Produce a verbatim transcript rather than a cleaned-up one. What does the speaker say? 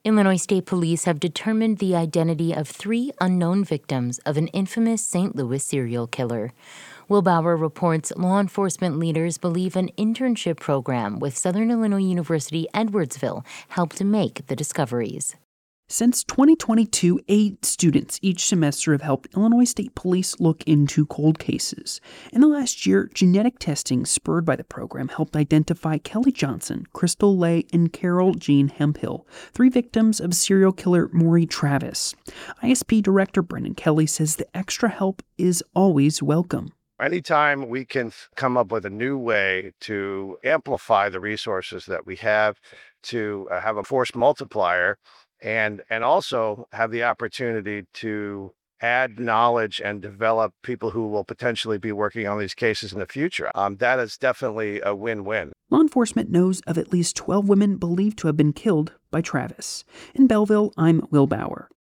Illinois State Police have determined the identity of three unknown victims of an infamous Saint Louis serial killer. Wilbauer reports law enforcement leaders believe an internship program with Southern Illinois University Edwardsville helped make the discoveries. Since twenty twenty-two, eight students each semester have helped Illinois State Police look into cold cases. In the last year, genetic testing spurred by the program helped identify Kelly Johnson, Crystal Lay, and Carol Jean Hemphill, three victims of serial killer Maury Travis. I S P Director Brendan Kelly says the extra help is always welcome. Anytime we can come up with a new way to amplify the resources that we have, to uh, have a force multiplier, and and also have the opportunity to add knowledge and develop people who will potentially be working on these cases in the future. Um, that is definitely a win-win. Law enforcement knows of at least twelve women believed to have been killed by Travis. In Belleville, I'm Will Bauer.